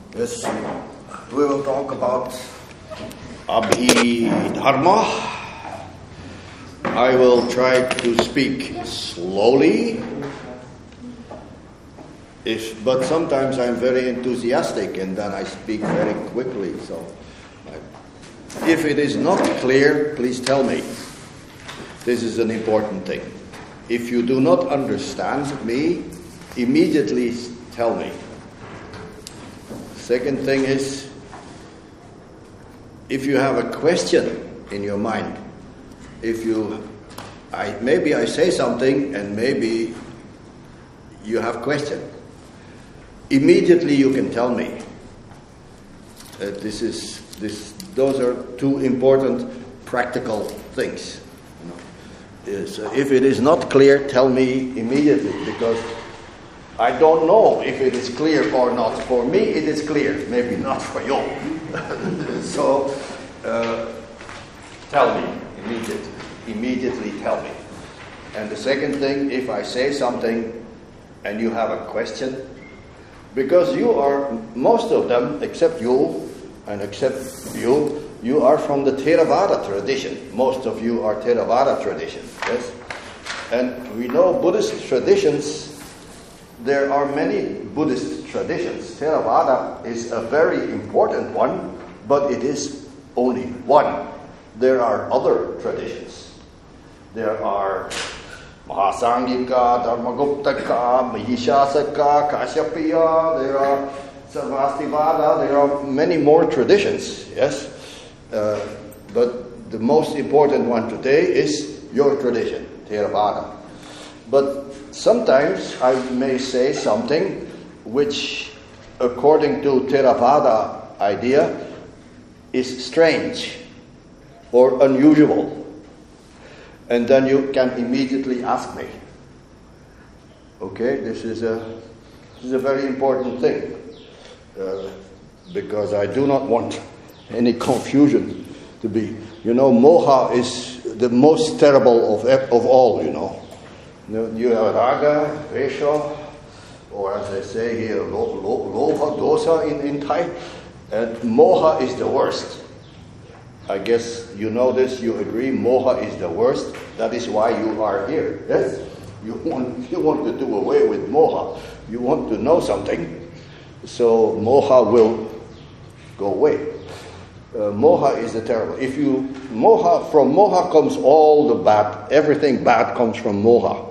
Yes, we will talk about Abhidharma. I will try to speak slowly, but sometimes I'm very enthusiastic and then I speak very quickly. So, if it is not clear, please tell me. This is an important thing. If you do not understand me, immediately tell me. Second thing is, if you have a question in your mind, maybe I say something and maybe you have question, immediately you can tell me. Those are two important practical things. If it is not clear, tell me immediately, because I don't know if it is clear or not. For me, it is clear. Maybe not for you. So, tell me immediately. Immediately tell me. And the second thing, if I say something and you have a question, because most of them, except you, and except you are from the Theravada tradition. Most of you are Theravada tradition, yes? And we know Buddhist traditions. There are many Buddhist traditions. Theravada is a very important one, but it is only one. There are other traditions. There are Mahasangika, Dharmaguptaka, Mahishasaka, Kashyapya, there are Sarvastivada, there are many more traditions, yes? But the most important one today is your tradition, Theravada. But sometimes I may say something which, according to Theravada idea, is strange or unusual. And then you can immediately ask me. Okay, this is a very important thing. Because I do not want any confusion to be. Moha is the most terrible of all, You have raga, vesha, or as they say here, lobha, dosa in Thai, and moha is the worst. I guess you know this, you agree, moha is the worst. That is why you are here, yes? You want to do away with moha. You want to know something, so moha will go away. Moha is the terrible. From moha comes all the bad, everything bad comes from moha.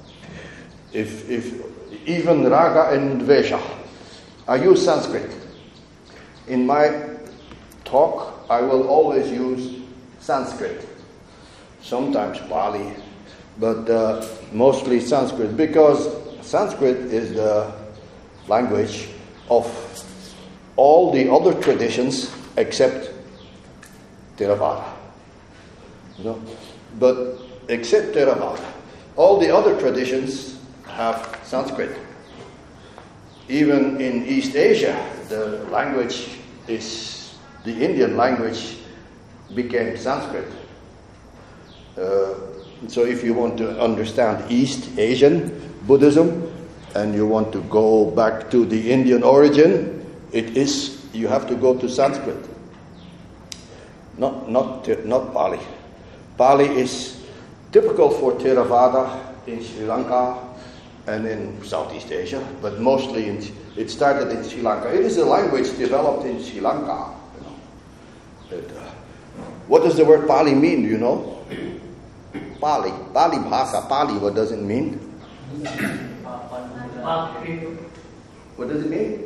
If even raga and dvesha. I use Sanskrit. In my talk, I will always use Sanskrit. Sometimes Pali, but mostly Sanskrit, because Sanskrit is the language of all the other traditions except Theravada. But except Theravada, all the other traditions have Sanskrit. Even in East Asia, the Indian language became Sanskrit. So if you want to understand East Asian Buddhism and you want to go back to the Indian origin, you have to go to Sanskrit. Not Pali. Pali is typical for Theravada in Sri Lanka and in Southeast Asia, but mostly it started in Sri Lanka. It is a language developed in Sri Lanka. What does the word Pali mean? Do you know? Pali Bhasa. Pali, what does it mean? What does it mean?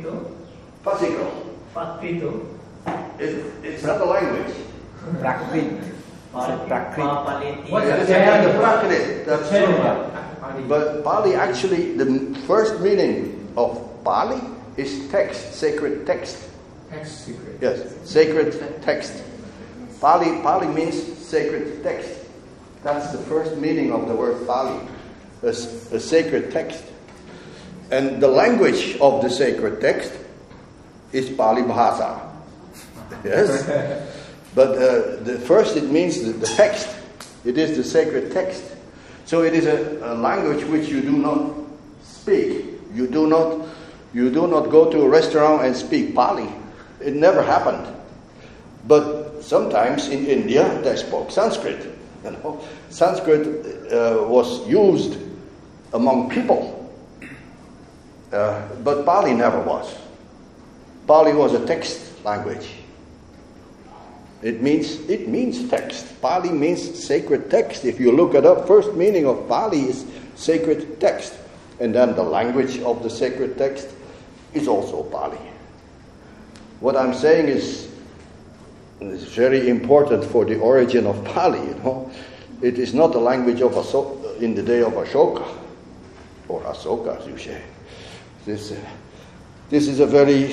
Physical. It's not a language. Prakrit. What is the Prakrit? That's true. But Pali, actually, the first meaning of Pali is text, sacred text. Text secret. Yes, sacred text. Pali means sacred text. That's the first meaning of the word Pali, a sacred text. And the language of the sacred text is Pali Bhasa. Yes? But first it means the text. It is the sacred text. So it is a language which you do not speak. You do You do not go to a restaurant and speak Pali. It never happened. But sometimes in India they spoke Sanskrit. Sanskrit was used among people, but Pali never was. Pali was a text language. It means text. Pali means sacred text. If you look it up, first meaning of Pali is sacred text. And then the language of the sacred text is also Pali. What I'm saying is very important for the origin of Pali, It is not the language of in the day of Ashoka, or Asoka, as you say. This is a very,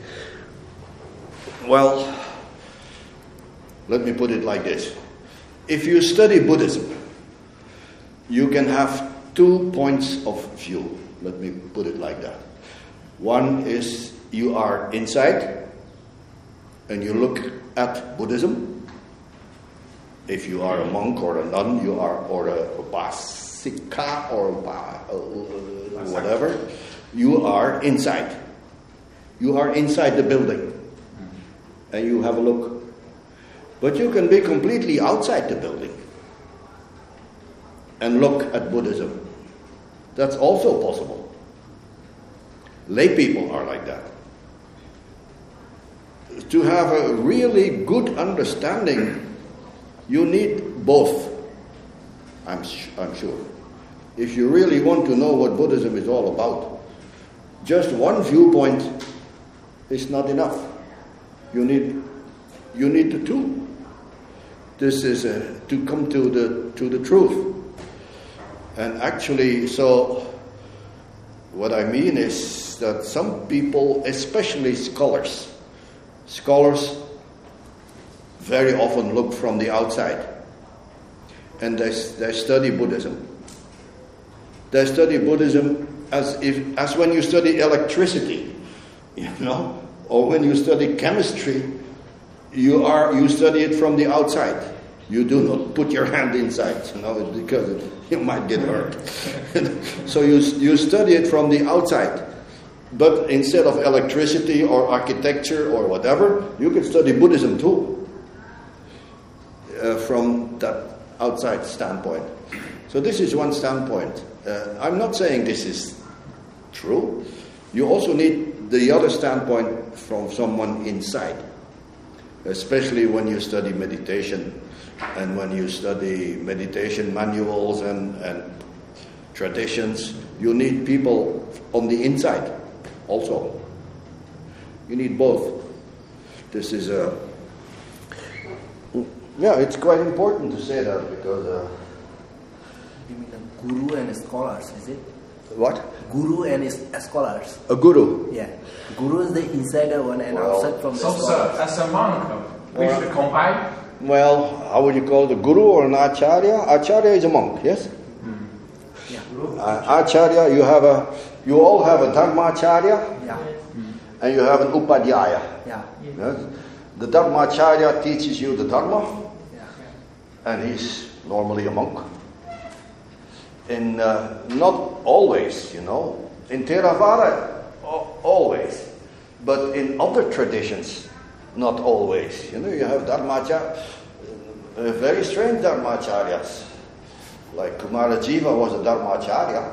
well, let me put it like this. If you study Buddhism, you can have 2 points of view. Let me put it like that. One is you are inside and you look at Buddhism. If you are a monk or a nun, or a basika or whatever, you are inside. You are inside the building and you have a look. But you can be completely outside the building and look at Buddhism. That's also possible. Lay people are like that. To have a really good understanding, you need both, I'm sure. If you really want to know what Buddhism is all about, just one viewpoint is not enough. You need the two. This is to come to the truth. And actually, so what I mean is that some people, especially scholars very often look from the outside and they study Buddhism. They study Buddhism as when you study electricity, or when you study chemistry, you study it from the outside. You do not put your hand inside, because you might get hurt. So you study it from the outside. But instead of electricity or architecture or whatever, you can study Buddhism too, from that outside standpoint. So this is one standpoint. I'm not saying this is true. You also need the other standpoint from someone inside, especially when you study meditation and when you study meditation manuals and traditions. You need people on the inside also. You need both. This is it's quite important to say that because you mean a guru and scholars, is it? What? Guru and scholars. A guru? Yeah. Guru is the insider one and outside from the So, scholars. sir, as a monk, we should combine. Well, how would you call it? A guru or an acharya? Acharya is a monk, yes? Yeah. Acharya, you all have a dharmacharya, Yeah. and you have an upadhyaya. Yeah. Yes? The dharmacharya teaches you the dharma, Yeah. and he's normally a monk. And not always, in Theravada, always, but in other traditions, not always. You have dharmacharya, very strange dharmacharyas. Like Kumarajiva was a dharmacharya.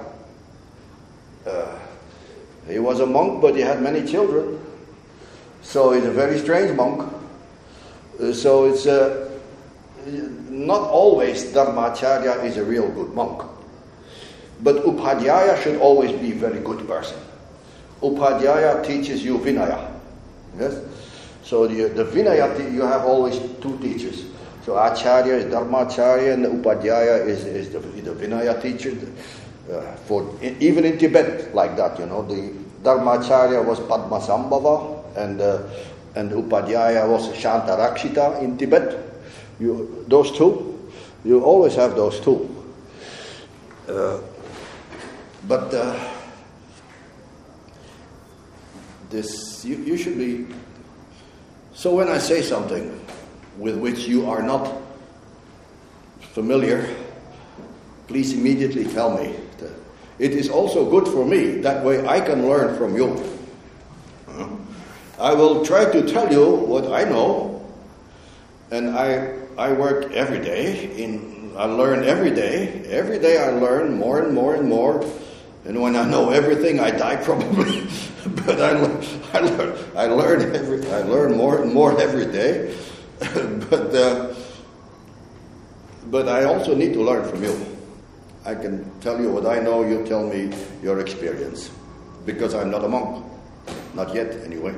He was a monk, but he had many children. So he's a very strange monk. So it's not always dharmacharya is a real good monk. But upadhyaya should always be a very good person. Upadhyaya teaches you vinaya. Yes? So the vinaya, you have always two teachers. So acharya is dharmacharya and upadhyaya is the vinaya teacher. Even in Tibet, like that, the dharmacharya was Padmasambhava and upadhyaya was Shantarakshita in Tibet. Those two, you always have those two. But you should be. So when I say something with which you are not familiar, please immediately tell me. It is also good for me. That way I can learn from you. I will try to tell you what I know, and I work every day. I learn every day. Every day I learn more and more and more. And when I know everything, I die probably. But I learn more and more every day. But I also need to learn from you. I can tell you what I know. You tell me your experience, because I'm not a monk. Not yet, anyway.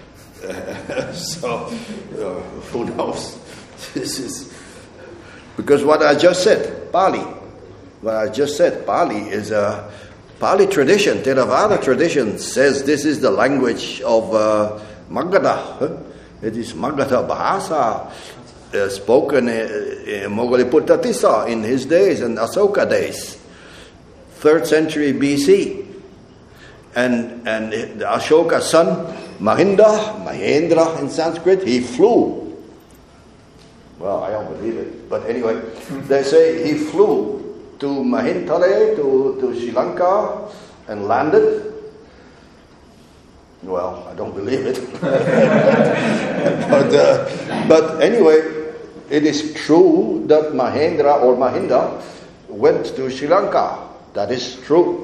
So, who knows? This is because what I just said, Pali. What I just said, Pali is a Pali tradition. Theravada tradition says this is the language of Magadha. It is Magadha Bahasa, spoken in Moggalliputta Tissa in his days and Asoka days, 3rd century BC. And the Ashoka's son, Mahendra in Sanskrit, he flew. Well, I don't believe it. But anyway, they say he flew to Mahintale, to Sri Lanka, and landed. Well, I don't believe it. But anyway, it is true that Mahendra or Mahinda went to Sri Lanka. That is true.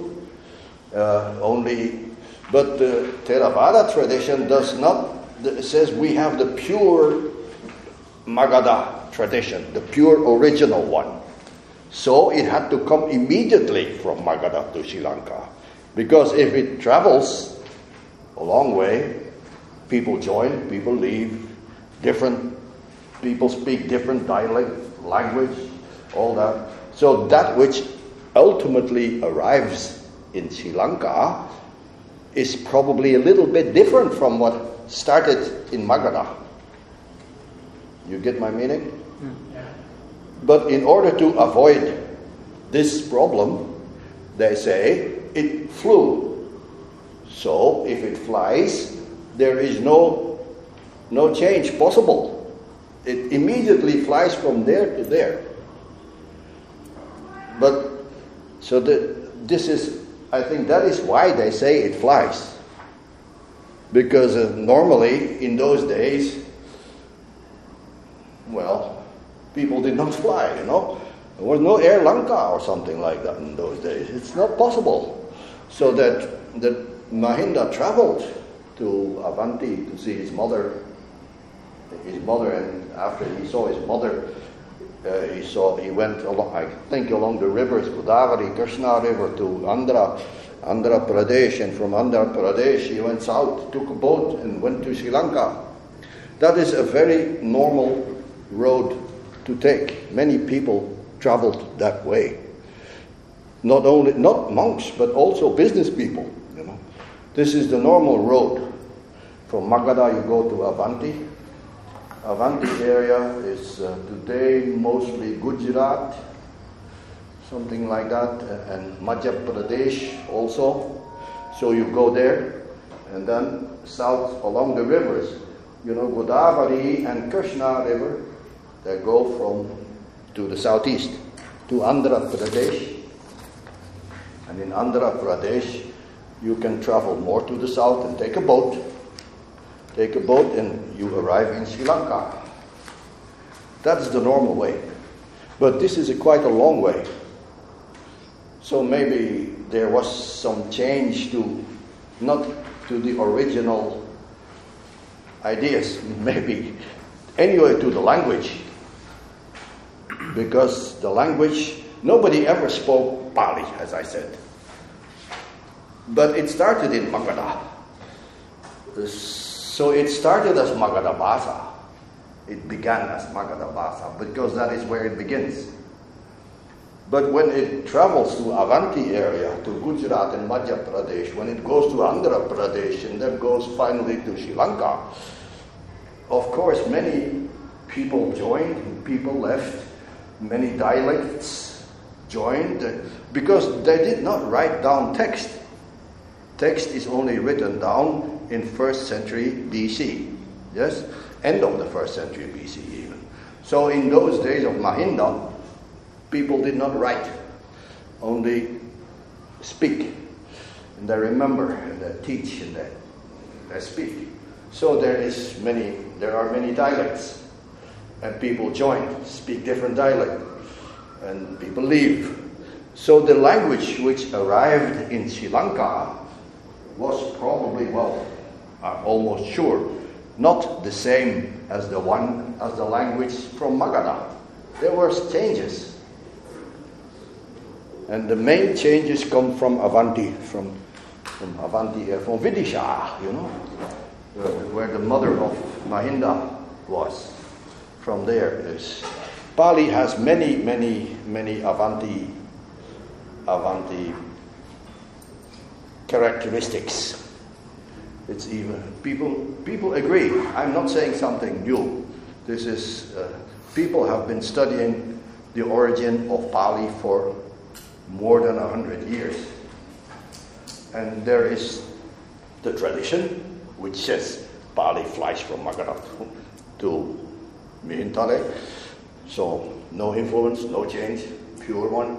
But the Theravada tradition says we have the pure Magadha tradition, the pure original one. So it had to come immediately from Magadha to Sri Lanka. Because if it travels a long way, people join, people leave, different people speak different dialect, language, all that. So that which ultimately arrives in Sri Lanka is probably a little bit different from what started in Magadha. You get my meaning? Yeah. But in order to avoid this problem, they say it flew. So if it flies, there is no change possible. It immediately flies from there to there. But so this is, I think that is why they say it flies. Because normally in those days, well, people did not fly, There was no Air Lanka or something like that in those days. It's not possible. So that Mahinda traveled to Avanti to see his mother, and after he saw his mother, he went along, I think, along the rivers, Godavari, Krishna River, to Andhra Pradesh, and from Andhra Pradesh he went south, took a boat and went to Sri Lanka. That is a very normal road to take. Many people traveled that way. Not monks, but also business people. This is the normal road. From Magadha you go to Avanti. Avanti area is today mostly Gujarat, something like that, and Madhya Pradesh also. So you go there, and then south along the rivers, Godavari and Krishna River, they go to the southeast, to Andhra Pradesh. And in Andhra Pradesh, you can travel more to the south and take a boat. And you arrive in Sri Lanka. That's the normal way. But this is quite a long way. So maybe there was some change not to the original ideas, maybe. Anyway, to the language. Because the language, nobody ever spoke Pali, as I said. But it started in Magadha. So it started as Magadha Bhasa. It began as Magadha Bhasa because that is where it begins. But when it travels to Avanti area, to Gujarat and Madhya Pradesh, when it goes to Andhra Pradesh and then goes finally to Sri Lanka, of course many people joined, people left, many dialects joined, because they did not write down text. Text is only written down in 1st century BC. Yes? End of the 1st century BC even. So in those days of Mahinda, people did not write, only speak. And they remember, and they teach, and they speak. So there are many dialects, and people join, speak different dialect, and people leave. So the language which arrived in Sri Lanka was probably, I'm almost sure, not the same as the language from Magadha. There were changes. And the main changes come from Avanti, from Vidisha, where the mother of Mahinda was. From there is Pali has many Avanti characteristics. It's even people agree. I'm not saying something new. This is people have been studying the origin of Pali for more than 100 years, and there is the tradition which says Pali flies from Magadha to Mihintale, so no influence, no change, pure one.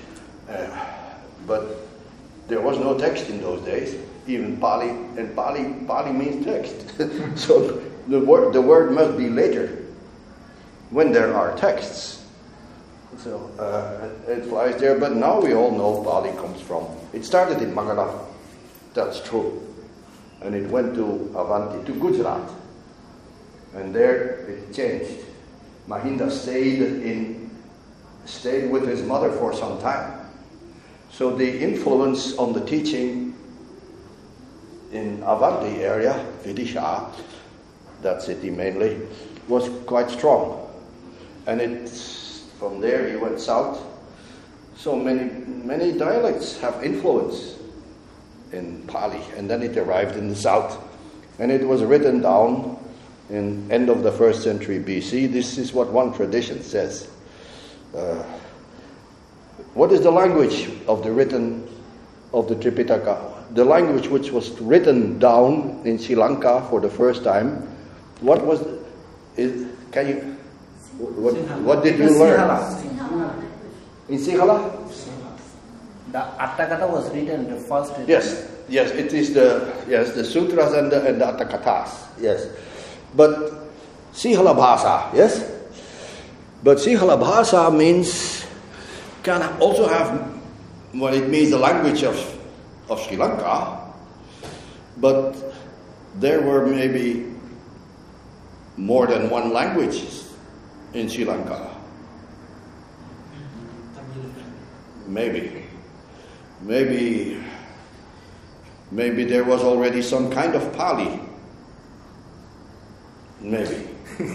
But there was no text in those days, even Pali, and Pali means text. So the word must be later, when there are texts. So it flies there, but now we all know Pali comes from, it started in Magadha, that's true. And it went to Avanti, to Gujarat. And there it changed. Mahinda stayed with his mother for some time. So the influence on the teaching in Avanti area, Vidisha, that city mainly, was quite strong. And from there he went south. So many dialects have influence in Pali, and then it arrived in the south. And it was written down in end of the 1st century BC. This is what one tradition says. What is the language of the Tripitaka? The language which was written down in Sri Lanka for the first time. What was? Can you? What did you learn? In Sinhala? The Atthakatha was written the first. Yes, it is the sutras and the Attakathas. Yes, but Sinhala Bhasa. Yes, but Sinhala Bhasa means can also have it means the language of Sri Lanka, but there were maybe more than one language in Sri Lanka. Maybe there was already some kind of Pali. Maybe.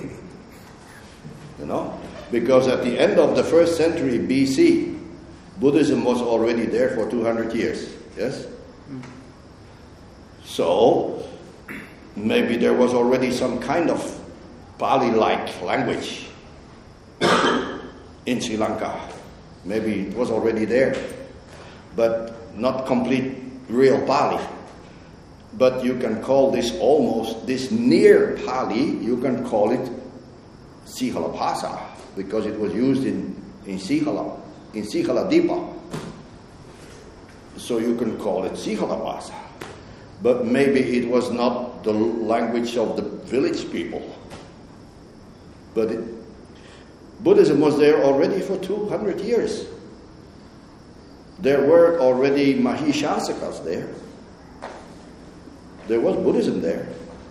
Because at the end of the 1st century BC, Buddhism was already there for 200 years. Yes? So, maybe there was already some kind of Pali-like language in Sri Lanka. Maybe it was already there, but not complete real Pali. But you can call this near Pali, you can call it Sinhala Bhasa, because it was used in Sinhala Dipa. So you can call it Sinhala Bhasa. But maybe it was not the language of the village people. But Buddhism was there already for 200 years. There were already Mahishasakas there. There was Buddhism there.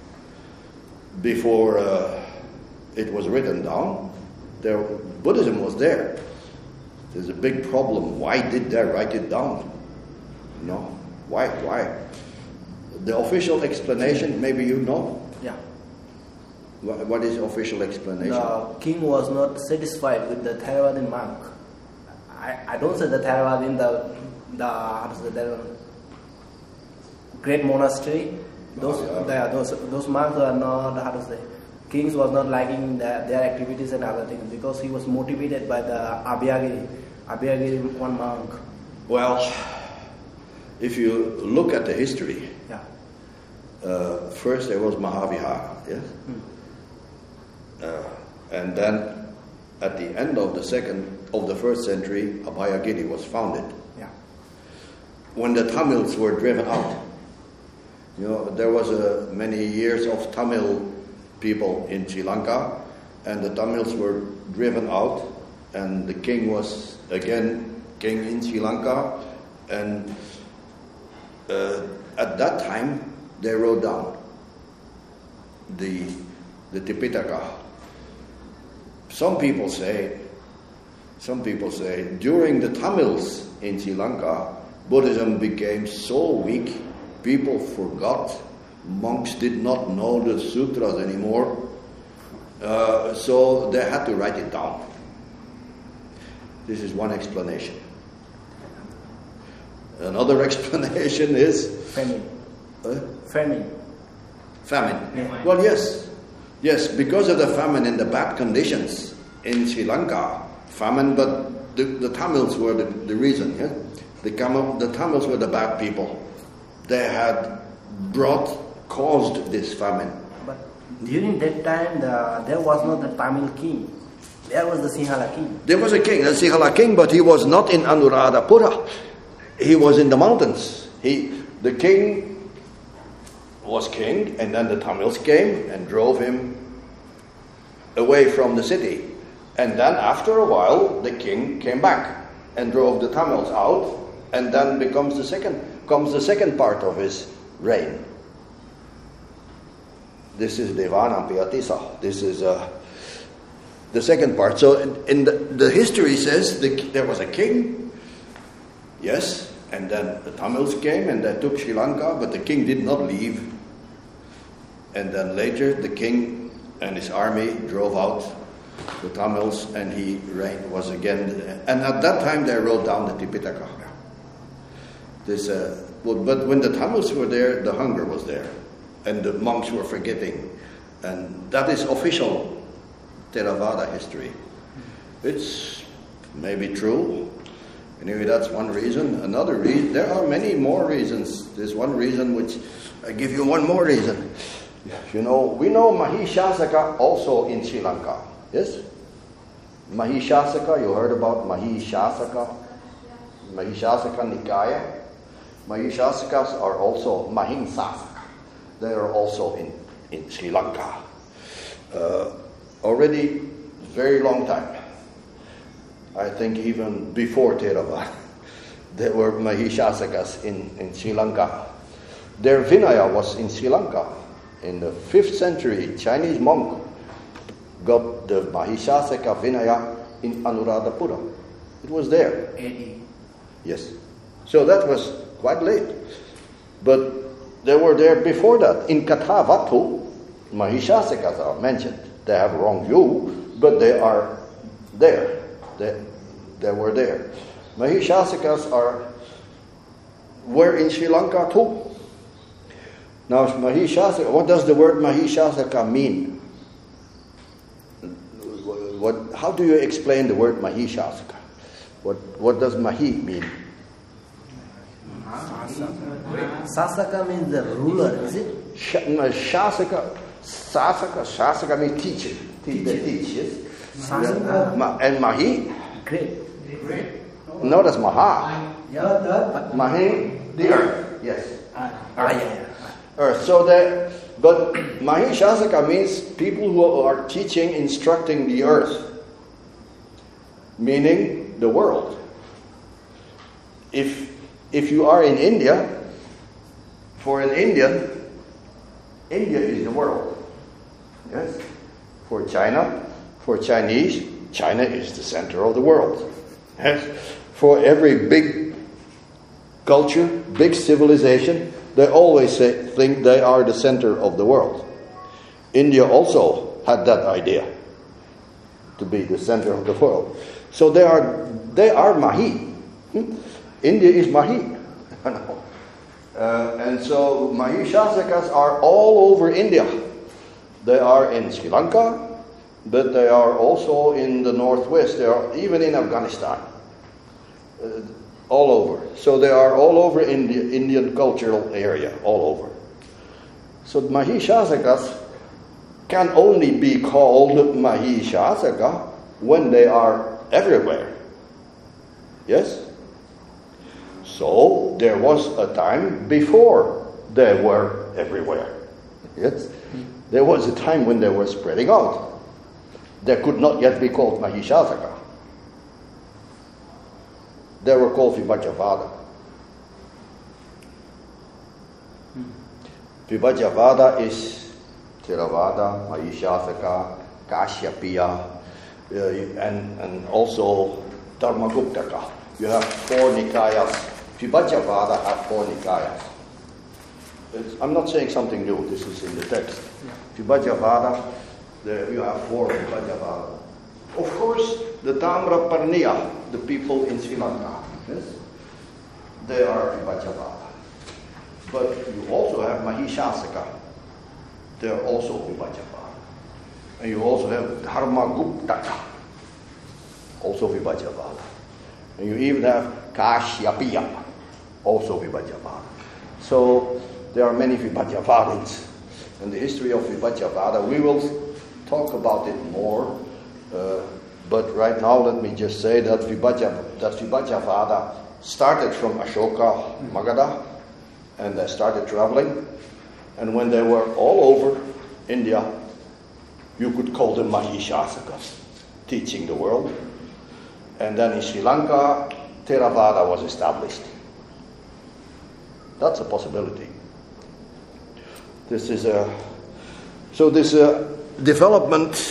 Before it was written down, Buddhism was there. There's a big problem. Why did they write it down? Why? The official explanation, maybe you know? Yeah. What is the official explanation? The king was not satisfied with the Theravada monk. I don't say the Theravada in the great monastery. Those monks are not, kings was not liking their activities and other things, because he was motivated by the Abhayagiri, one monk. Well, if you look at the history, first there was Mahavihara, yes? And then at the end of the 1st century, Abhayagiri was founded. Yeah. When the Tamils were driven out, You know, there was many years of Tamil people in Sri Lanka, and the Tamils were driven out, and the king was again king in Sri Lanka, and at that time they wrote down the Tipitaka. Some people say during the Tamils in Sri Lanka, Buddhism became so weak, people forgot, monks did not know the sutras anymore, so they had to write it down. This is one explanation. Another explanation is Famine. Famine. Famine. Well, yes, because of the famine and the bad conditions in Sri Lanka, famine, but the Tamils were the reason. Yeah? The Tamils were the bad people. They had caused this famine. But during that time, there was not the Tamil king. There was the Sinhala king. There was a king, a Sinhala king, but he was not in Anuradhapura. He was in the mountains. The king was king, and then the Tamils came and drove him away from the city. And then after a while, the king came back and drove the Tamils out, and then comes the second part of his reign. This is Devanapiyatisa. This is the second part. So in the history says there was a king, yes, and then the Tamils came and they took Sri Lanka, but the king did not leave. And then later the king and his army drove out the Tamils, and he was again. And at that time they wrote down the Tipitaka. But when the Tamils were there, the hunger was there, and the monks were forgetting, and that is official Theravada history. It's maybe true. Anyway, that's one reason. Another reason, there are many more reasons. There's one reason which I give you one more reason. You know, we know Mahishasaka also in Sri Lanka. Yes? Mahishasaka, you heard about Mahishasaka? Mahishasaka Nikaya. Mahishasakas are also Mahimsasaka. They are also in Sri Lanka. Already very long time. I think even before Theravada, there were Mahishasakas in Sri Lanka. Their Vinaya was in Sri Lanka. In the 5th century, Chinese monk got the Mahishasaka Vinaya in Anuradhapura. It was there. AD. Yes. So that was quite late. But they were there before that. In Kathavatu, Mahishasakas are mentioned. They have a wrong view, but they are there. They were there. Mahishasakas were in Sri Lanka too. Now, Mahishasaka, what does the word Mahishasaka mean? How do you explain the word Mahishasaka? What does Mahi mean? Sasaka means the ruler, is it? Sasaka means teacher. The teachers. And Mahi? Great. No, that's Maha. Yeah. Mahi, the earth. Yes. Yeah. Earth. But Mahishasaka means people who are teaching, instructing the earth, meaning the world. If you are in India, for an Indian, India is the world. Yes. For China, for Chinese, China is the center of the world. Yes. For every big culture, big civilization, they always think they are the center of the world. India also had that idea, to be the center of the world. So they are Mahi. India is Mahi. And so Mahishasakas are all over India. They are in Sri Lanka, but they are also in the northwest. They are even in Afghanistan. All over. So they are all over Indian cultural area, all over. So Mahishasakas can only be called Mahishasaka when they are everywhere. Yes? So there was a time before they were everywhere. Yes? There was a time when they were spreading out. They could not yet be called Mahishasaka. They were called Vibhajyavada. Vibhajyavada is Theravada, Mahishasaka, Kashyapya, and also Dharmaguptaka. You have 4 Nikayas. Vibhajyavada have 4 Nikayas. I'm not saying something new, this is in the text. Vibhajyavada, you have 4 Vibhajyavada. Of course, the Tamraparniya, the people in Sri Lanka, yes? They are Vibhajyavada. But you also have Mahishasaka. They are also Vibhajyavada. And you also have Dharmaguptaka, also Vibhajyavada. And you even have Kashyapya, also Vibhajyavada. So there are many Vibhajyavadins. And the history of Vibhajyavada, we will talk about it more. But right now, let me just say that Vibhajyavada started from Ashoka, Magadha, and they started traveling. And when they were all over India, you could call them Mahishasakas, teaching the world. And then in Sri Lanka, Theravada was established. That's a possibility. This is this development.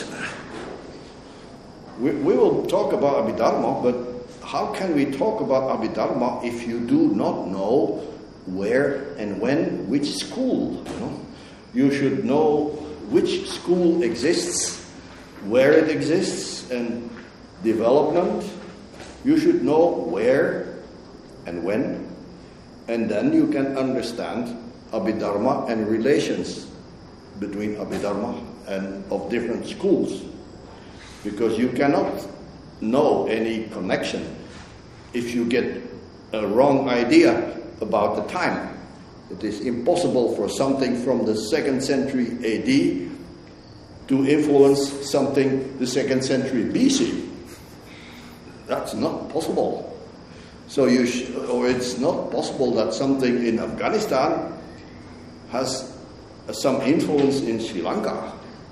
We will talk about Abhidharma, but how can we talk about Abhidharma if you do not know where and when, which school? You should know which school exists, where it exists, and development. You should know where and when, and then you can understand Abhidharma and relations between Abhidharma and of different schools. Because you cannot know any connection if you get a wrong idea about the time. It is impossible for something from the 2nd century AD to influence something the 2nd century BC. That's not possible. So or it's not possible that something in Afghanistan has some influence in Sri Lanka.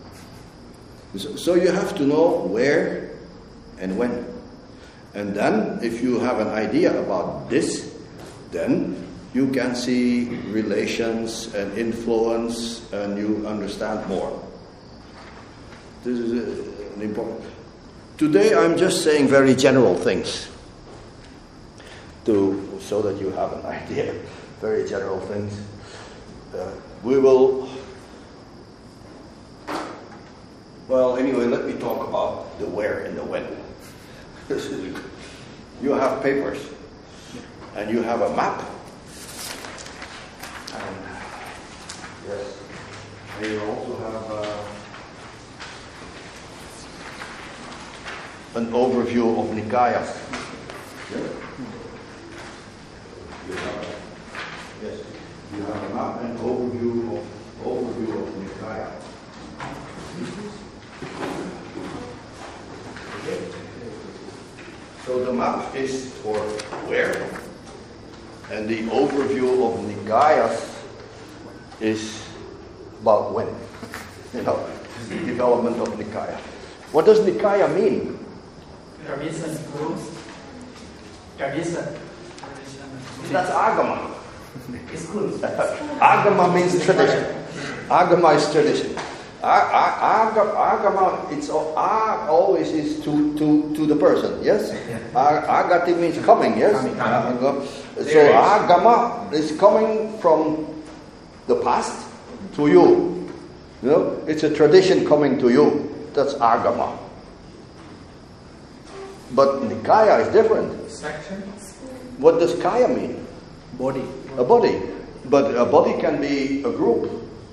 So you have to know where and when. And then, if you have an idea about this, then you can see relations and influence, and you understand more. This is an important. Today, I'm just saying very general things, so that you have an idea. Very general things. We will. Well, anyway, let me talk about the where and the when. You have papers, and you have a map. And yes, and you also have an overview of Nikayas. You have a map and overview of Nikaya. So the map is for where, and the overview of Nikayas is about when. Development of Nikaya. What does Nikaya mean? Tradition, rules. Tradition. That's Agama. Schools. Agama means tradition. Agama is tradition. Agama, it's always is to the person, yes? Agati means coming, yes? So Agama is coming from the past to you. It's a tradition coming to you. That's Agama. But Nikaya is different. Section. What does Kaya mean? Body. A body. But a body can be a group.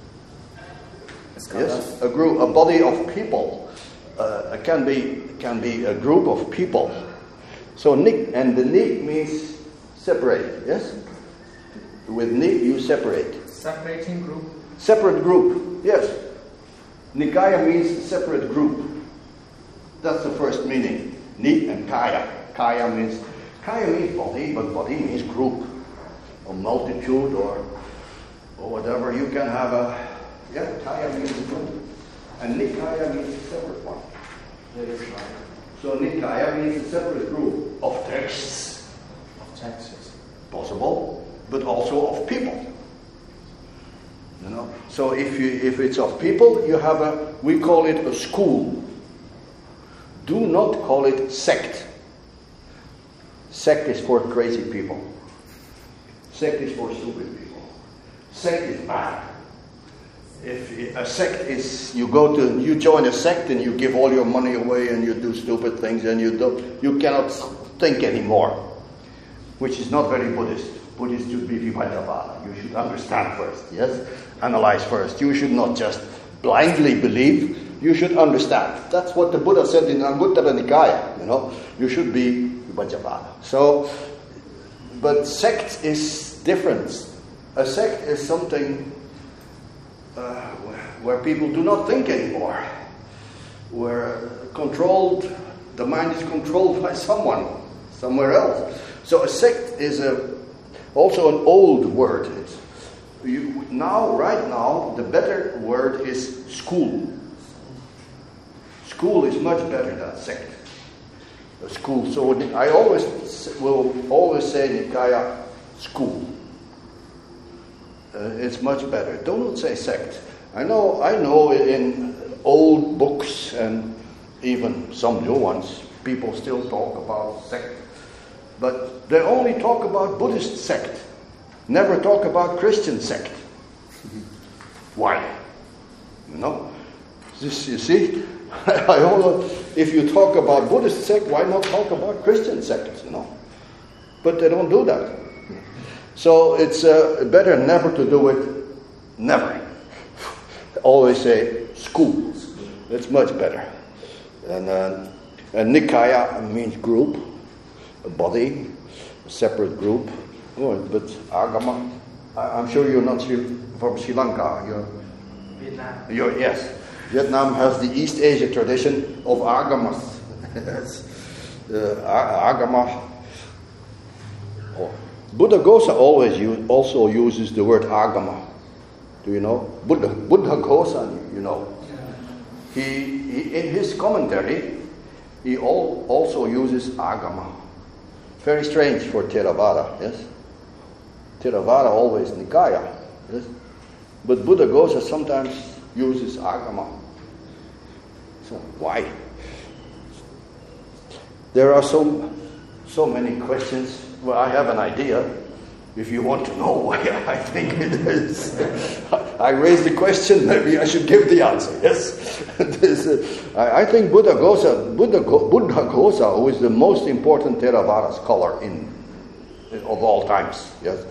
Yes, a body of people. Can be a group of people. So nik, and the nik means separate. Yes, with nik you separate. Separating group. Separate group. Yes, Nikaya means separate group. That's the first meaning. Nik and Kaya. Kaya means body, but body means group, or multitude, or whatever, you can have a, Kaya means group, and Nikaya means a separate one. That is right. So Nikaya means a separate group of texts, Of taxes. possible, but also of people. You know, so if it's of people, you have we call it a school. Do not call it sect. Sect is for crazy people. Sect is for stupid people. Sect is bad. If a sect is, you join a sect and you give all your money away and you do stupid things and you cannot think anymore, which is not very Buddhist. Buddhist should be Vibhajavada. You should understand first, yes? Analyze first. You should not just blindly believe. You should understand. That's what the Buddha said in Anguttara Nikaya, you know. You should be Vibhajavada. So, but sect is different. A sect is something where people do not think anymore, where the mind is controlled by someone, somewhere else. So a sect is also an old word. Right now, the better word is school. School is much better than sect. A school. So I will always say Nikaya school. It's much better. Don't say sect. I know in old books and even some new ones, people still talk about sect. But they only talk about Buddhist sect. Never talk about Christian sect. Why? You know? You see? If you talk about Buddhist sect, why not talk about Christian sect? You know? But they don't do that. So it's better never to do it. Never. Always say school. It's much better. And Nikaya means group, a body, a separate group. Oh, but Agama, I'm sure you're not from Sri Lanka. Vietnam. Yes. Vietnam has the East Asia tradition of Agamas. Agama. Oh. Buddhaghosa also uses the word Agama. Do you know? Buddhaghosa, you know. He in his commentary, he also uses Agama. Very strange for Theravada, yes? Theravada always Nikaya, yes? But Buddhaghosa sometimes uses Agama. So why? There are so many questions. Well, I have an idea. If you want to know why I think it is, I raised the question. Maybe I should give the answer. Yes, I think Buddhaghosa, who is the most important Theravada scholar of all times. Yes,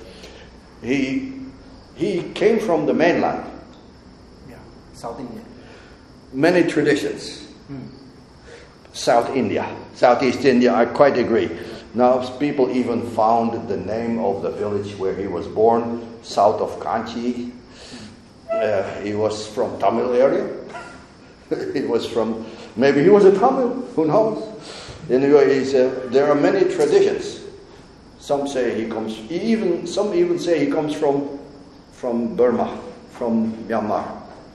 he came from the mainland. Yeah, South India. Many traditions. South India, Southeast India. I quite agree. Now, people even found the name of the village where he was born, south of Kanchi. He was from Tamil area. Maybe he was a Tamil, who knows? Anyway, there are many traditions. Some say some even say he comes from Burma, from Myanmar.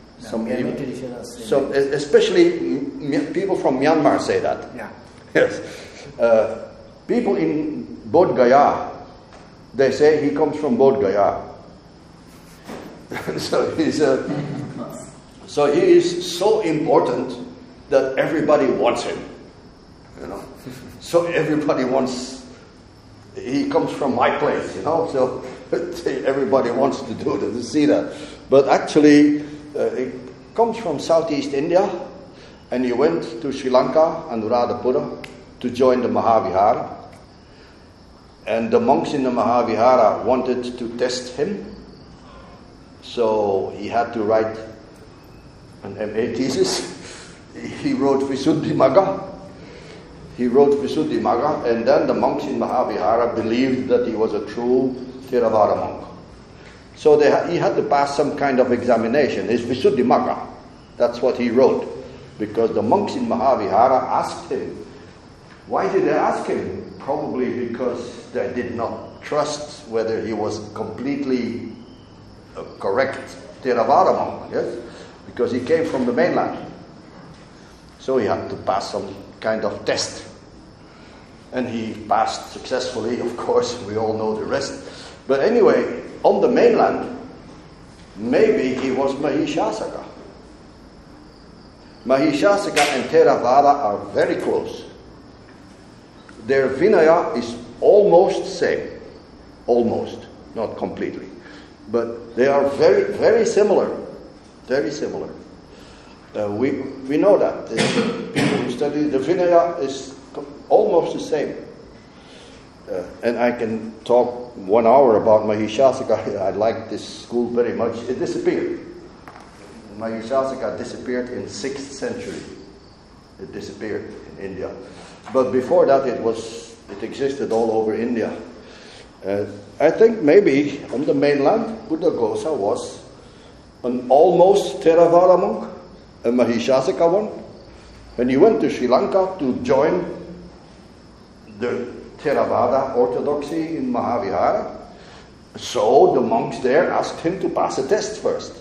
Especially people from Myanmar say that. Yeah. Yes. People in Bodh Gaya, they say he comes from Bodh Gaya. So he is so important that everybody wants him. You know. So everybody wants. He comes from my place, you know. So everybody wants to see that. But actually, he comes from Southeast India, and he went to Sri Lanka, Anuradhapura, to join the Mahavihara. And the monks in the Mahavihara wanted to test him. So he had to write an MA thesis. He wrote Visuddhimagga. And then the monks in Mahavihara believed that he was a true Theravada monk. So he had to pass some kind of examination. It's Visuddhimagga. That's what he wrote. Because the monks in Mahavihara asked him. Why did they ask him? Probably because they did not trust whether he was completely a correct Theravada monk, yes, because he came from the mainland. So he had to pass some kind of test. And he passed successfully, of course, we all know the rest. But anyway, on the mainland, maybe he was Mahishasaka. Mahishasaka and Theravada are very close. Their Vinaya is almost same. Almost, not completely. But they are very, very similar. Very similar. We know that. The people who study the Vinaya is almost the same. And I can talk 1 hour about Mahishasaka. I like this school very much. It disappeared. Mahishasaka disappeared in 6th century. It disappeared in India. But before that it existed all over India. I think maybe on the mainland Buddhaghosa was an almost Theravada monk, a Mahishasaka one. When he went to Sri Lanka to join the Theravada orthodoxy in Mahavihara, so the monks there asked him to pass a test first.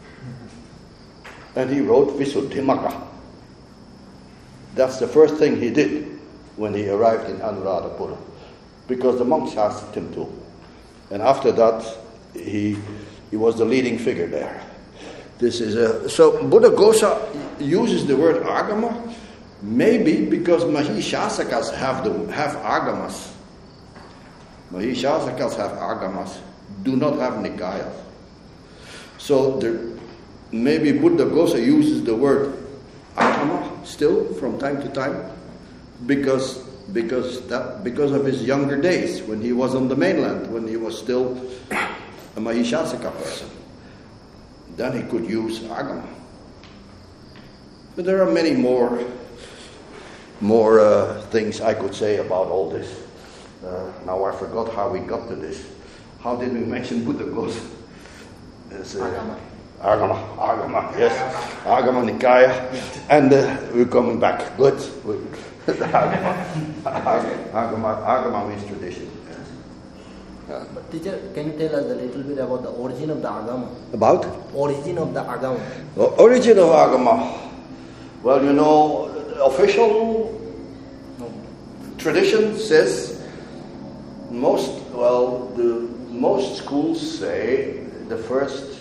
And he wrote Visuddhimagga. That's the first thing he did when he arrived in Anuradhapura, because the monks asked him to. And after that, he was the leading figure there. So Buddhaghosa uses the word agama, maybe because Mahishasakas have agamas. Mahishasakas have agamas, do not have nikayas. So maybe Buddhaghosa uses the word agama still from time to time, because of his younger days when he was on the mainland, when he was still a Mahishasaka person. Then he could use agama. But there are many more things I could say about all this. Now I forgot how we got to this. How did we mention Buddhaghosa? Agama, yes. Agama Nikaya. And we're coming back. Good. Agama means tradition. But teacher, can you tell us a little bit about the origin of the Agama? About? Origin of the Agama. Origin of Agama. Well, you know, the official tradition says most schools say the first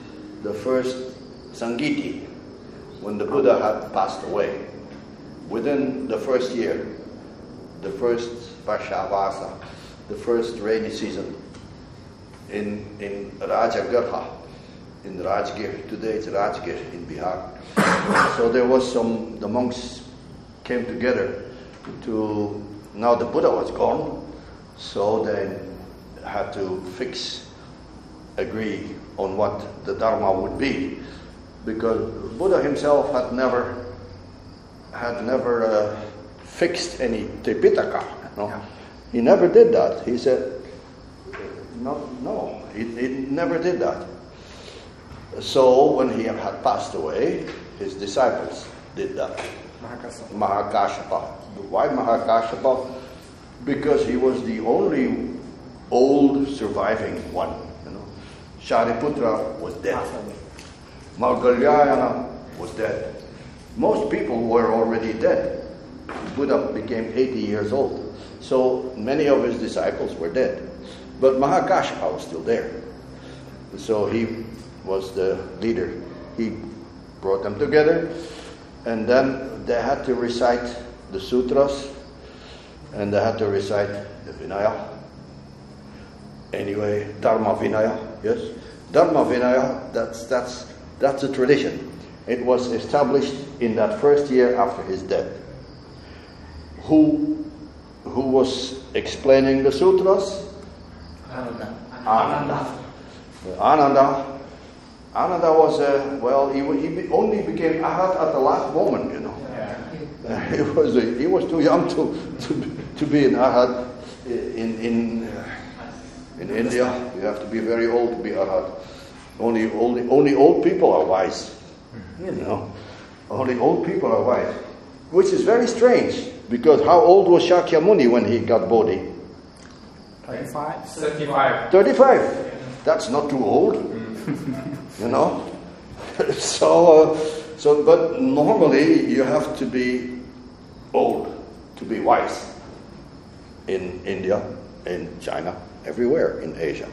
Sangiti, when the Buddha had passed away, within the first year, the first Varshavasa, the first rainy season in Rajagarha, in Rajgir. Today it's Rajgir in Bihar. So there was the monks came together now the Buddha was gone, so they had to agree on what the Dharma would be, because Buddha himself had never fixed any Tripitaka. No? Yeah. He never did that. He said, no, he never did that. So when he had passed away, his disciples did that. Mahakashapa. Why Mahakashapa? Because he was the only old surviving one. You know, Shariputra was dead. Margalyayana was dead. Most people were already dead. Buddha became 80 years old. So many of his disciples were dead. But Mahakashapa was still there. So he was the leader. He brought them together, and then they had to recite the sutras, and they had to recite the Vinaya. Anyway, Dharma Vinaya, yes? Dharma Vinaya, that's a tradition. It was established in that first year after his death. Who was explaining the sutras? Ananda was he only became Arhat at the last moment, you know. Yeah. He was too young to be an Arhat in India. You have to be very old to be Arhat. Only old people are wise. You know, only old people are wise, which is very strange. Because how old was Shakyamuni when he got Bodhi? 35. 35. 35. That's not too old. You know? But normally you have to be old to be wise. In India, in China, everywhere in Asia.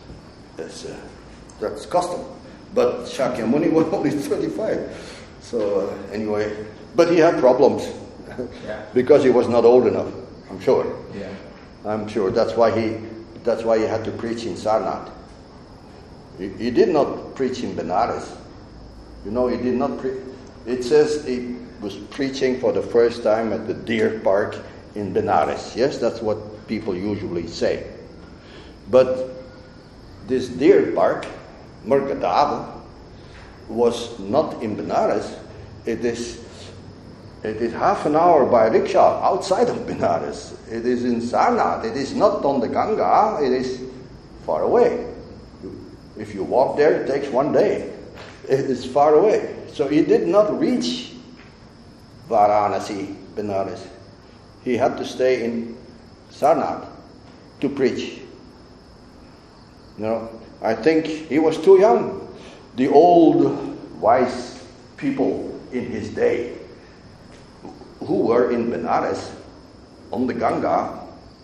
That's custom. But Shakyamuni was only 35. So anyway, but he had problems because he was not old enough. I'm sure. Yeah. I'm sure that's why he had to preach in Sarnath. He did not preach in Benares. You know, he did not preach. It says he was preaching for the first time at the Deer Park in Benares. Yes, that's what people usually say. But this Deer Park, Murgadava, was not in Benares. It is half an hour by rickshaw outside of Benares. It is in Sarnath. It is not on the Ganga. It is far away. If you walk there, it takes one day. It is far away. So he did not reach Varanasi, Benares. He had to stay in Sarnath to preach. You know, I think he was too young. The old wise people in his day who were in Benares on the Ganga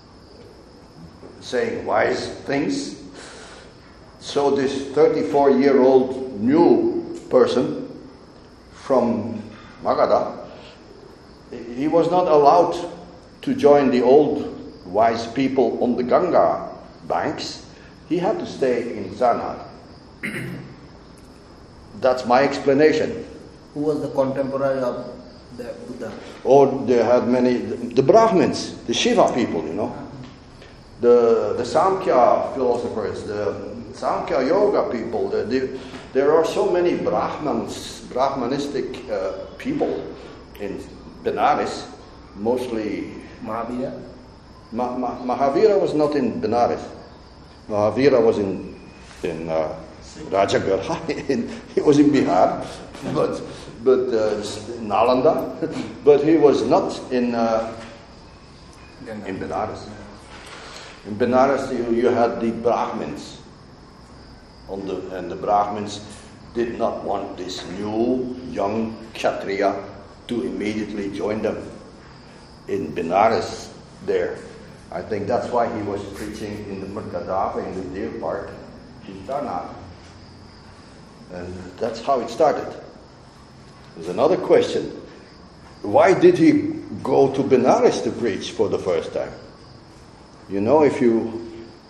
saying wise things. So this 34-year-old new person from Magadha, he was not allowed to join the old wise people on the Ganga banks. He had to stay in Sarnath. That's my explanation. Who was the contemporary of the Buddha? Oh, they had many, the Brahmins, the Shiva people, you know. The Samkhya philosophers, the Samkhya yoga people. There are so many Brahmanistic people in Benares, mostly. Mahavira? Mahavira was not in Benares. Mahavira was in Rajagarha. He was in Bihar, but Nalanda. But he was not in Benares. In Benares, you had the Brahmins, and the Brahmins did not want this new young Kshatriya to immediately join them in Benares there. I think that's why he was preaching in the Murgadava, in the Deer Park, in Sarnath. And that's how it started. There's another question. Why did he go to Benares to preach for the first time? You know, if you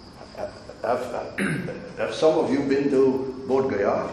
have some of you been to Bodh Gaya?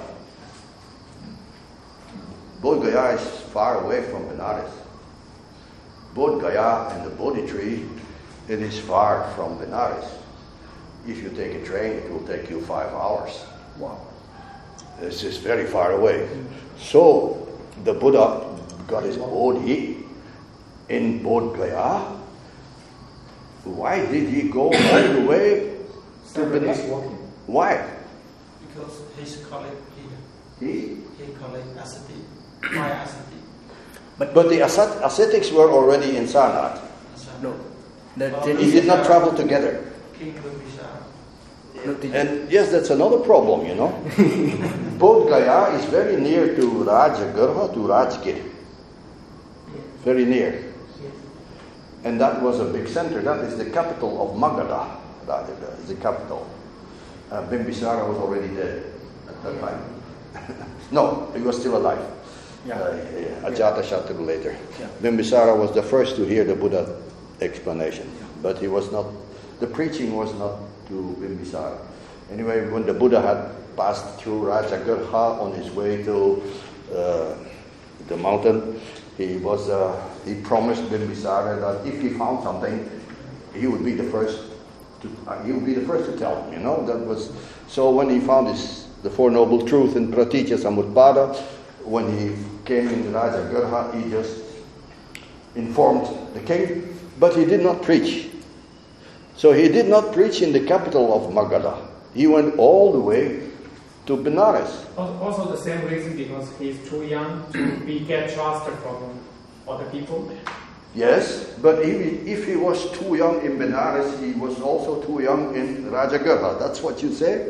Bodh Gaya is far away from Benares. Bodh Gaya and the Bodhi tree, it is far from Benares. If you take a train, it will take you 5 hours. Wow. This is very far away. So the Buddha got his Bodhi in Bodh Gaya. Why did he go all the way to Benares? Why? Because his colleague He? he colleague ascetic. Why ascetic? But the ascetics were already in Sarnath. No. He did not travel together. King Bimbisara. And yes, that's another problem, you know. Bodh Gaya is very near to Rajagarha, to Rajgir. Very near. And that was a big center. That is the capital of Magadha. Rajagarha is the capital. Bimbisara was already dead at that time. No, he was still alive. Ajatashatru later. Yeah. Bimbisara was the first to hear the Buddha explanation. But he was not, the preaching was not to Bimbisara. Anyway, when the Buddha had passed through Rajagarha on his way to the mountain, he promised Bimbisara that if he found something, he would be the first to tell him. You know, that was so. When he found the Four Noble Truths in Pratitya Samutpada, when he came into Rajagarha, he just informed the king, but he did not preach. So he did not preach in the capital of Magadha. He went all the way to Benares. Also the same reason, because he's too young to get trusted from other people. Yes, but if he was too young in Benares, he was also too young in Rajagriha. That's what you say?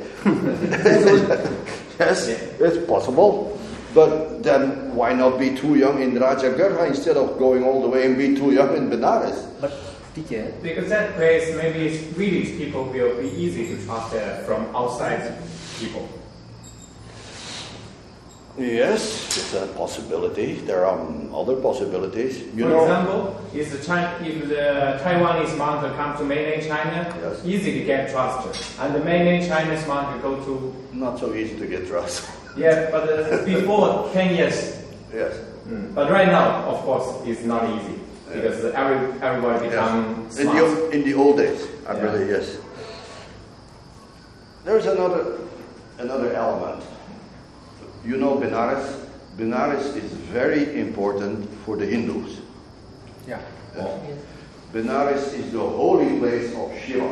Yes, it's possible. But then why not be too young in Rajagriha instead of going all the way and be too young in Benares? But teacher, Because that place, maybe Swedish people will be easy to trust from outside people. Yes, it's a possibility. There are other possibilities. For example, if the Taiwanese monk come to mainland China, Yes. easy to get trusted. And the mainland Chinese monk go to, Not so easy to get trust. yeah, but before 10 years. Yes. But right now, of course, it's not easy. Because everybody become Yes. smart. In the old days, I Yeah. believe, yes. There's another element. You know Benares? Benares is very important for the Hindus. yeah. Benares is the holy place of Shiva.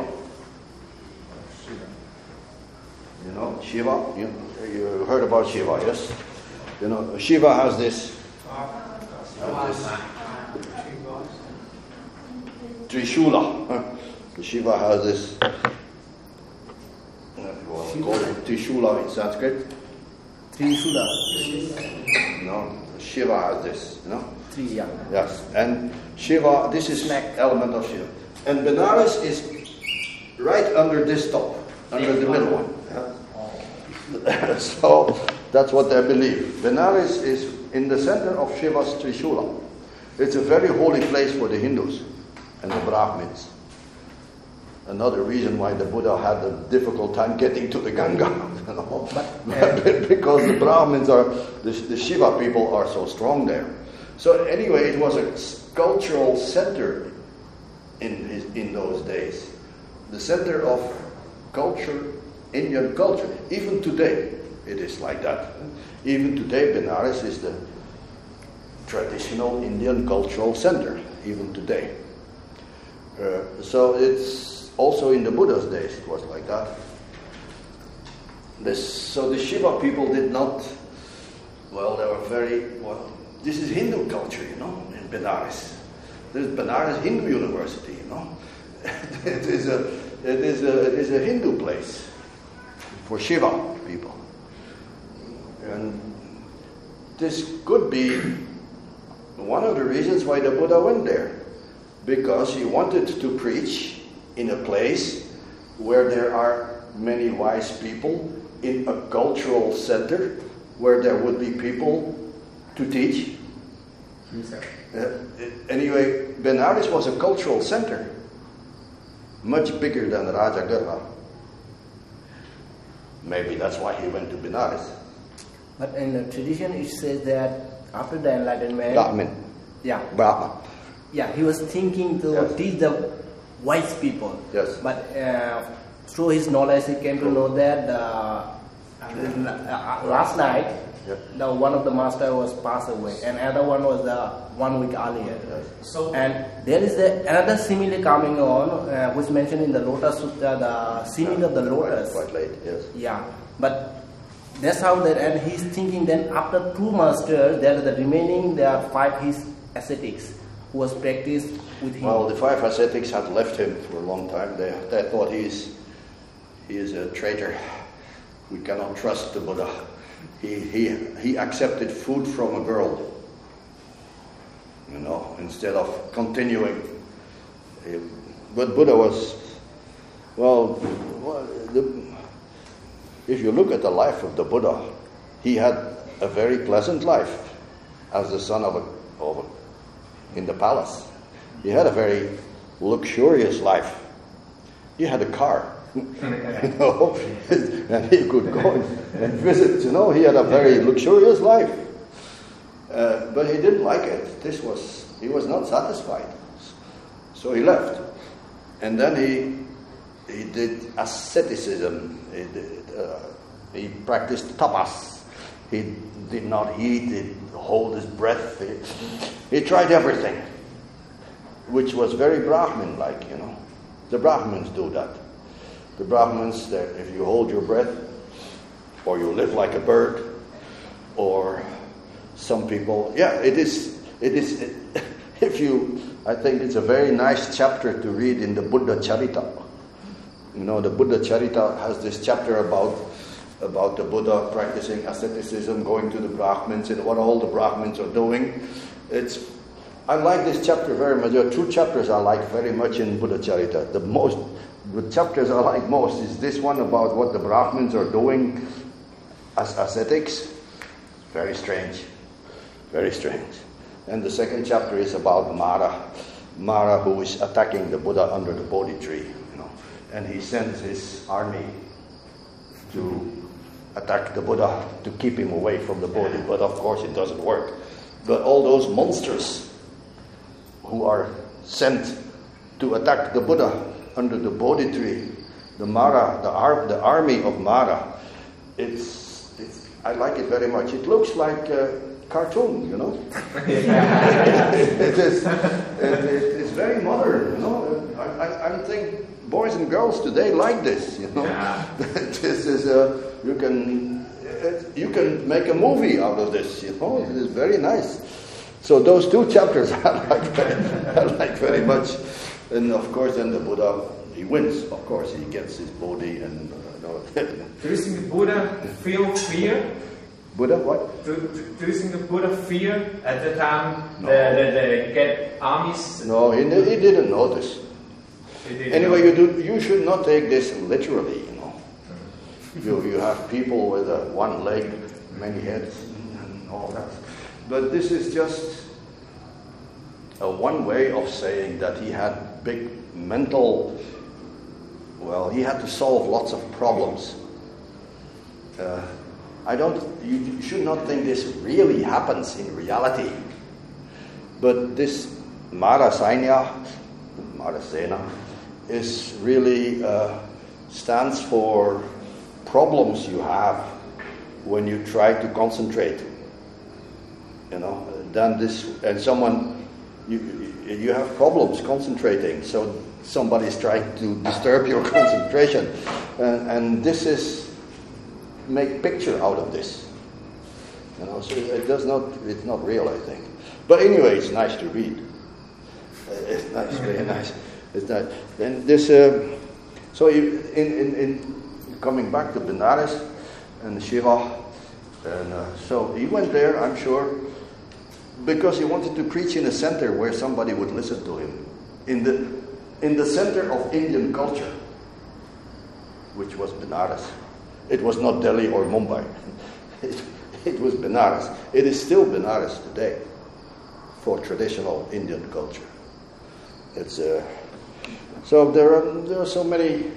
You know, Shiva? You heard about Shiva, yes? You know, Shiva has this Trishula. Shiva has this, called Trishula in Sanskrit. Trishula. No, Shiva has this, you know? Three, yeah. Yes, and Shiva, this is Snack. element of Shiva. And Benares is right under this top, under the middle one. Yeah. So that's what they believe. Benares is in the center of Shiva's Trishula. It's a very holy place for the Hindus and the Brahmins. Another reason why the Buddha had a difficult time getting to the Ganga, you know? Because the Brahmins the Shiva people are so strong there. So anyway, it was a cultural center in those days. The center of culture, Indian culture. Even today, it is like that. Even today, Benares is the traditional Indian cultural center, even today. So it's also in the Buddha's days, it was like that. So the Shiva people did not, they were this is Hindu culture, you know, in Benares. There's Benares Hindu University, you know. It is a Hindu place for Shiva people. And this could be one of the reasons why the Buddha went there. Because he wanted to preach in a place where there are many wise people, in a cultural center where there would be people to teach. Anyway, Benares was a cultural center, much bigger than Rajagriha. Maybe that's why he went to Benares. But in the tradition, it says that after the enlightenment, Brahmin. yeah, Brahma. yeah, he was thinking to Yes. teach the wise people. Yes. But through his knowledge, he came to know that last night, Yeah. one of the master was passed away, and another one was 1 week earlier. So, And there is another simile coming on, which mentioned in the Lotus Sutta, the simile of the lotus. Quite late, yes. Yeah, but that's how that, and he's thinking then after 2 masters, there are 5 his ascetics who was practiced with him. Well, the 5 ascetics had left him for a long time. They thought he is a traitor. We cannot trust the Buddha. He accepted food from a girl, you know, instead of continuing. But Buddha was, if you look at the life of the Buddha, he had a very pleasant life as the son in the palace. He had a very luxurious life. He had a car, you know, and he could go and visit, you know. He had a very luxurious life. But he didn't like it. He was not satisfied. So he left. And then he did asceticism. He practiced tapas. He did not eat, he hold his breath. He tried everything, which was very Brahmin-like, you know. The Brahmins do that. The Brahmins, if you hold your breath, or you live like a bird, or some people, it is. If you I think it's a very nice chapter to read in the Buddha Charita. You know, the Buddha Charita has this chapter about the Buddha practicing asceticism, going to the Brahmins, and what all the Brahmins are doing. I like this chapter very much. There are two chapters I like very much in Buddha Charita. The chapters I like most is this one about what the Brahmins are doing as ascetics. Very strange. Very strange. And the second chapter is about Mara who is attacking the Buddha under the Bodhi tree. And he sends his army to attack the Buddha to keep him away from the Bodhi. But of course it doesn't work. But all those monsters who are sent to attack the Buddha under the Bodhi tree, the army of Mara, I like it very much. It looks like a cartoon, you know. It is very modern, you know. I think boys and girls today like this, you know. Yeah. This is you can make a movie out of this, you know. It is very nice. So those two chapters I like very much. And of course, then the Buddha, he wins. Of course, he gets his Bodhi and. Do you think the Buddha feel fear? Buddha what? Do you think the Buddha fear at the time they get armies? No, he didn't know this. Anyway, you should not take this literally, you know. You have people with one leg, many heads, and all that. But this is just one way of saying that he had big mental. Well, he had to solve lots of problems. You should not think this really happens in reality. But this Marasena is really stands for problems you have when you try to concentrate. You know, then you have problems concentrating. So somebody's trying to disturb your concentration, and this is make picture out of this. You know, so it's not real, I think. But anyway, it's nice to read. It's nice, very nice. It's nice. Then this, so in coming back to Benares and Shiva, and so he went there, I'm sure, because he wanted to preach in a center where somebody would listen to him, in the center of Indian culture, which was Benares. It was not Delhi or Mumbai. It was Benares. It is still Benares today for traditional Indian culture. It's so there are so many.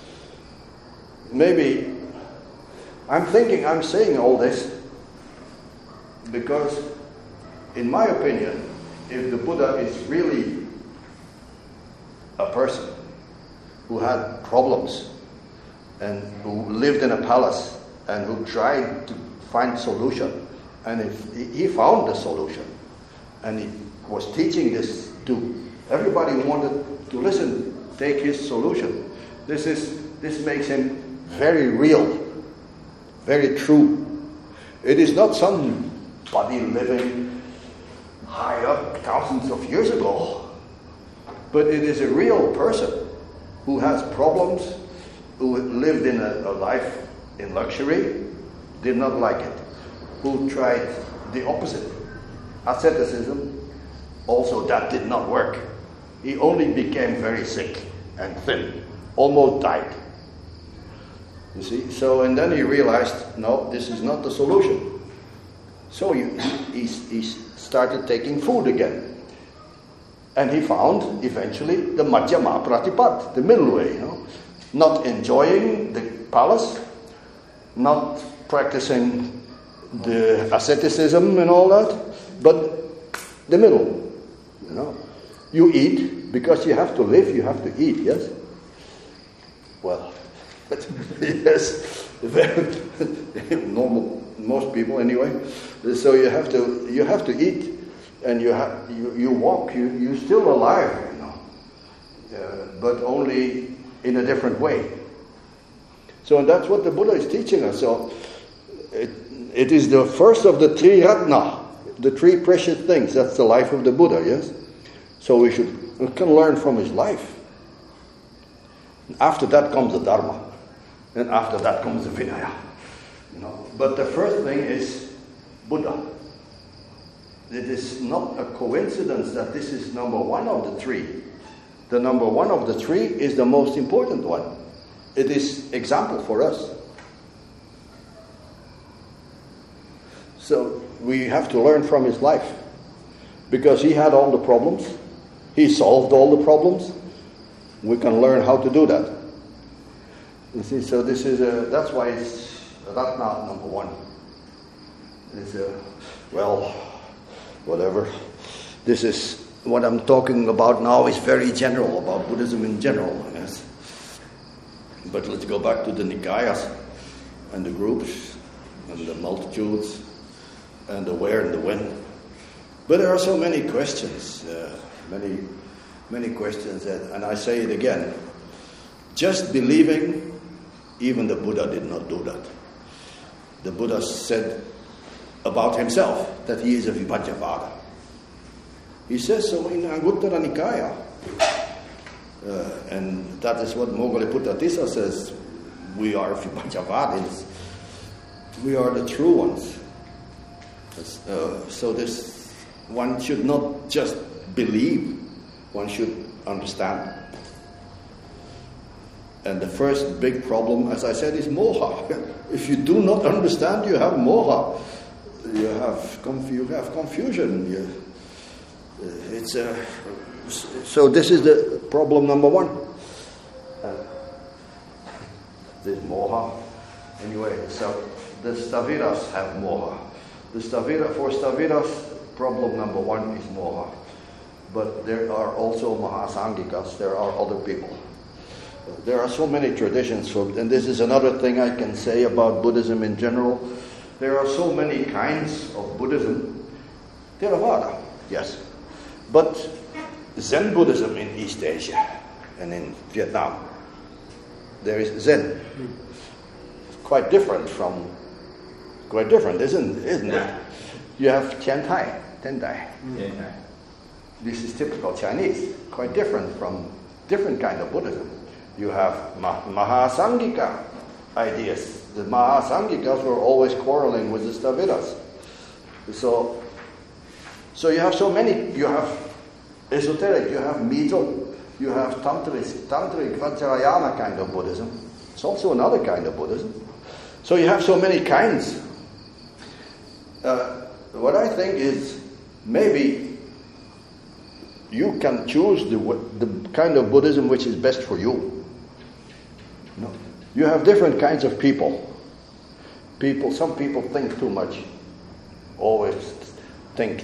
Maybe I'm saying all this because, in my opinion, if the Buddha is really a person who had problems and who lived in a palace and who tried to find solution, and if he found the solution and he was teaching this to everybody who wanted to listen, take his solution, this makes him very real, very true. It is not somebody living high up thousands of years ago, but it is a real person who has problems, who lived in a life in luxury, did not like it, who tried the opposite, asceticism, also that did not work. He only became very sick and thin, almost died. You see, so and then he realized, no, this is not the solution. So he started taking food again. And he found, eventually, the Madhyama Pratipat, the middle way, you know. Not enjoying the palace, not practicing the asceticism and all that, but the middle, you know. You eat, because you have to live, you have to eat, yes? Well, yes, normal, most people anyway. So you have to eat, and you walk. You're still alive, you know, but only in a different way. So that's what the Buddha is teaching us. So it is the first of the three ratna, the three precious things. That's the life of the Buddha. Yes. So we can learn from his life. After that comes the Dharma. And after that comes the Vinaya. But the first thing is Buddha. It is not a coincidence that this is number one of the three. The number one of the three is the most important one. It is example for us. So we have to learn from his life. Because he had all the problems. He solved all the problems. We can learn how to do that. You see, so this is that's why it's Ratna number one. It's whatever. This is what I'm talking about now is very general, about Buddhism in general. Yes. But let's go back to the Nikayas and the groups and the multitudes and the where and the when. But there are so many questions, many questions, and I say it again. Just believing, even the Buddha did not do that. The Buddha said about himself that he is a Vibhajyavada. He says so in Anguttara Nikaya. And that is what Moggaliputta Tissa says. We are Vibhajyavadis. We are the true ones. So this one should not just believe, one should understand. And the first big problem, as I said, is moha. If you do not understand, you have moha. You have confusion. So this is the problem number one. This moha. Anyway, so the Staviras have moha. For Staviras, problem number one is moha. But there are also Mahasangikas, there are other people. There are so many traditions, and this is another thing I can say about Buddhism in general. There are so many kinds of Buddhism. Theravada, yes. But Zen Buddhism in East Asia and in Vietnam, there is Zen. Quite different, isn't it? You have Tendai. This is typical Chinese, quite different from different kind of Buddhism. You have Mahasangika ideas. The Mahasangikas were always quarreling with the Staviras. So you have so many. You have esoteric, you have Mito, you have Tantric, Vajrayana kind of Buddhism. It's also another kind of Buddhism. So you have so many kinds. What I think is maybe you can choose the kind of Buddhism which is best for you. No. You have different kinds of people. Some people think too much. Always think.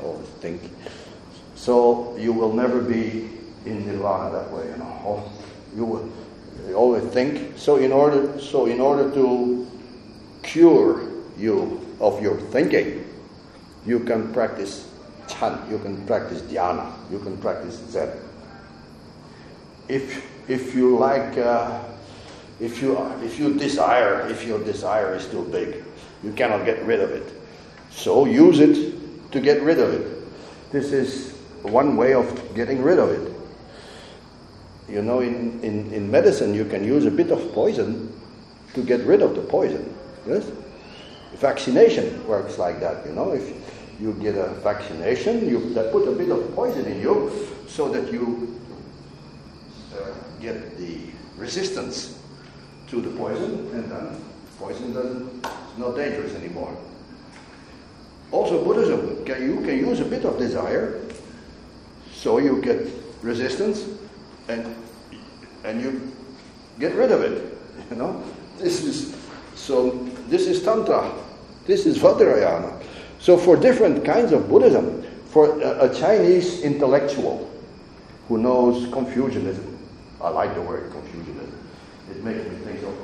So you will never be in nirvana that way, You will always think. So in order to cure you of your thinking, you can practice Chan, you can practice dhyana, you can practice Zen. If you like, if your desire is too big, you cannot get rid of it. So use it to get rid of it. This is one way of getting rid of it. In medicine you can use a bit of poison to get rid of the poison. Yes? Vaccination works like that, If you get a vaccination, they put a bit of poison in you so that you get the resistance to the poison, and then poison is not dangerous anymore. Also Buddhism, you can use a bit of desire, so you get resistance, and you get rid of it. This is Tantra, this is Vajrayana. So for different kinds of Buddhism, for a Chinese intellectual who knows Confucianism, I like the word Confucianism. It makes me think of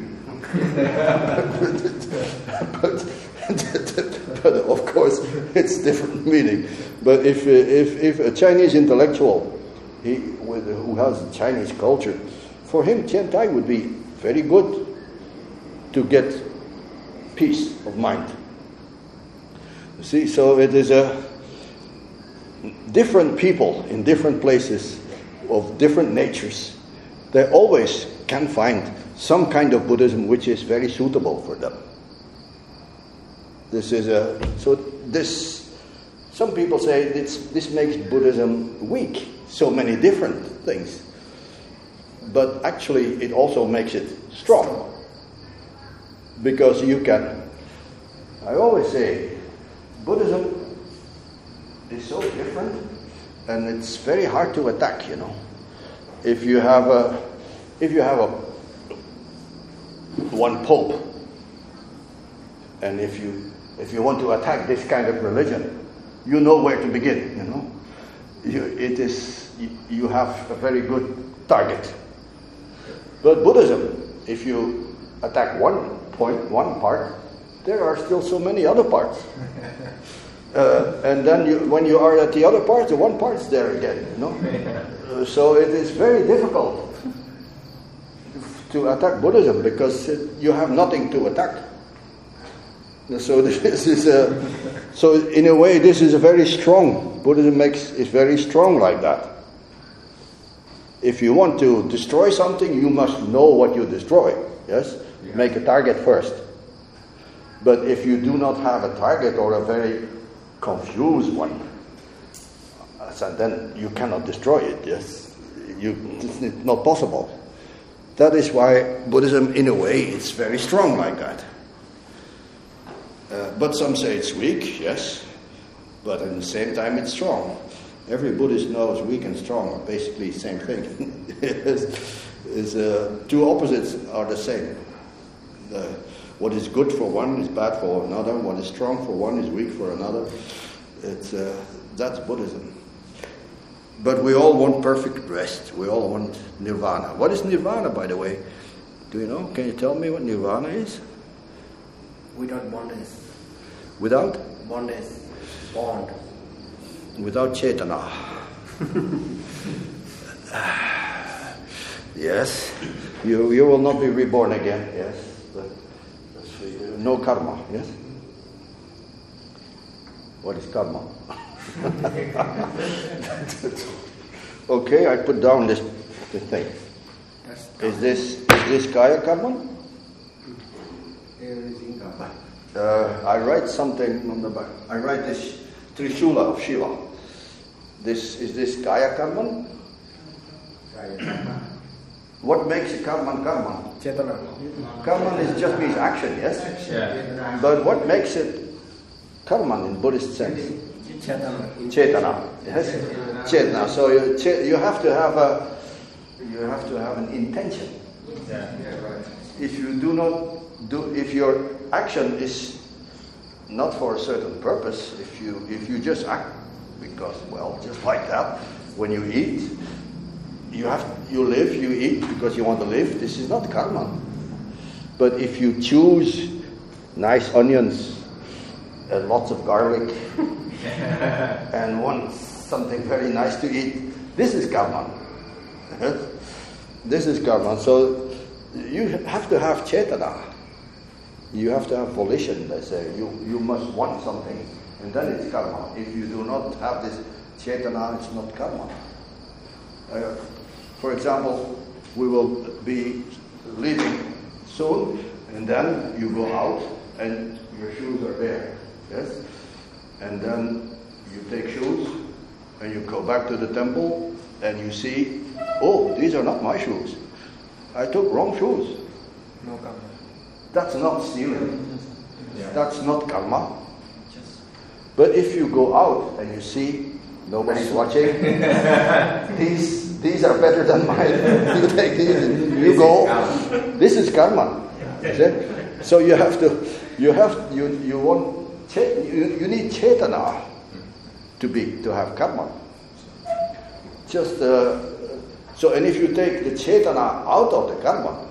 confusion. but of course, it's different meaning. But if a Chinese intellectual, who has Chinese culture, for him Tiantai would be very good to get peace of mind. You see, so it is different people in different places of different natures, they always can find some kind of Buddhism which is very suitable for them. Some people say this makes Buddhism weak, so many different things. But actually it also makes it strong. Because I always say, Buddhism is so different and it's very hard to attack, If you have one pope, and if you want to attack this kind of religion, you know where to begin, You have a very good target. But Buddhism, if you attack one part, there are still so many other parts. And then when you are at the other part, the one part's there again, So it is very difficult to attack Buddhism because you have nothing to attack. So so in a way, this is a very strong. Buddhism is very strong like that. If you want to destroy something, you must know what you destroy. Yes, make a target first. But if you do not have a target or a very confused one, then you cannot destroy it. Yes, it's not possible. That is why Buddhism, in a way, is very strong like that. But some say it's weak, yes, but at the same time it's strong. Every Buddhist knows weak and strong are basically the same thing. Two opposites are the same. What is good for one is bad for another. What is strong for one is weak for another. That's Buddhism. But we all want perfect rest. We all want nirvana. What is nirvana, by the way? Do you know? Can you tell me what nirvana is? Without bondage. Without? Bondage. Bond. Without chetana. Yes. You will not be reborn again. Yes. No karma. Yes. What is karma? Okay, I put down this thing. Is this Kaya Karma? I write something on the back. I write this Trishula of Shiva. Is this Kaya Karma? What makes a karma karma? Chetana. Karma just means action, yes? Yeah. But what makes it karma in Buddhist sense? Chetana. Yes? Chetana. So you have to have an intention. Yeah, right. If you do not if your action is not for a certain purpose, if you just act because, well, just like that, when you eat, you live, you eat because you want to live, this is not karma. But if you choose nice onions and lots of garlic and want something very nice to eat, this is karma. This is karma. So you have to have chetana. You have to have volition, they say. You must want something, and then it's karma. If you do not have this chetana, it's not karma. For example, we will be leaving soon, and then you go out, and your shoes are there, yes? And then you take shoes, and you go back to the temple, and you see, oh, these are not my shoes. I took wrong shoes. No karma. That's not stealing. Yeah. That's not karma. But if you go out and you see nobody's watching, these are better than mine. You take these and you go. This is karma. So you have to. You need chetana to have karma. And if you take the chetana out of the karma,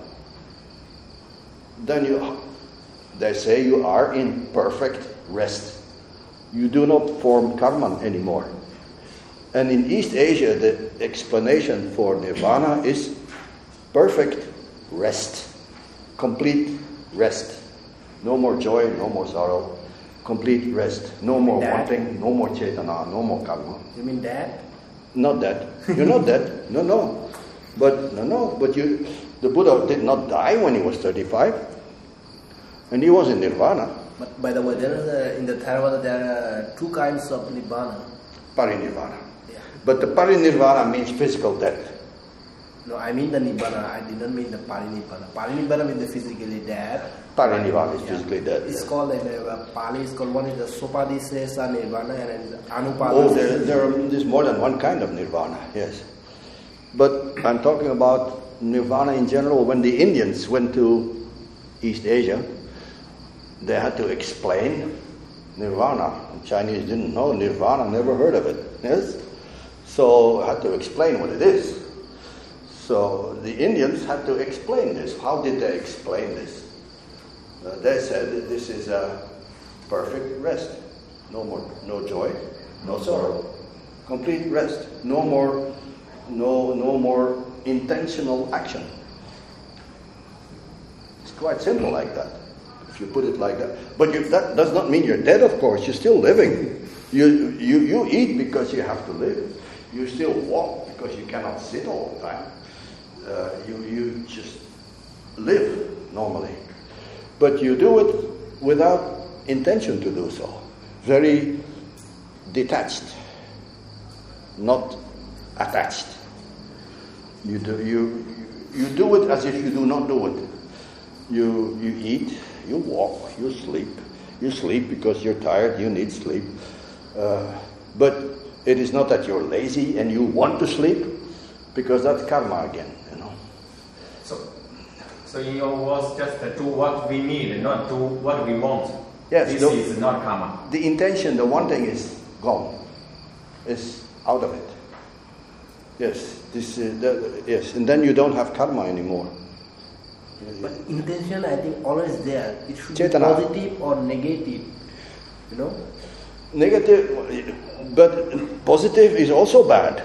then they say you are in perfect rest. You do not form karma anymore. And in East Asia, the explanation for nirvana is perfect rest, complete rest. No more joy, no more sorrow. Complete rest. No more That? wanting, no more chetana, no more karma. You mean that? Not that. You're not dead. No. But the Buddha did not die when he was 35. And he was in nirvana. But by the way, in the Theravada there are two kinds of nibbana. Parinirvana. Yeah. But the parinirvana means physical death. No, I mean the nibbana. I didn't mean the parinibbana. Parinibbana means the physically dead. Parinirvana is physically dead. It's called in Pali. It's called one is the Sopadisesa nirvana and Oh, Anupadisesa. there's more than one kind of nirvana, yes. But I'm talking about nirvana in general. When the Indians went to East Asia, they had to explain nirvana. The Chinese didn't know nirvana, never heard of it, yes? So had to explain what it is. So the Indians had to explain this. How did they explain this? They said that this is a perfect rest. No joy, no sorrow. Complete rest. No more intentional action. It's quite simple like that, if you put it like that. But that does not mean you're dead, of course. You're still living. You eat because you have to live. You still walk because you cannot sit all the time. You just live normally. But you do it without intention to do so. Very detached, not attached. You do it as if you do not do it. You eat, you walk, you sleep. You sleep because you're tired, you need sleep. But it is not that you're lazy and you want to sleep, because that's karma again, So in your words, just do what we need, not do what we want. Yes, this is not karma. The intention, the wanting is gone, is out of it. Yes, yes, and then you don't have karma anymore. But intention, I think, always there. It should Chetana. be positive or negative. Negative, but positive is also bad.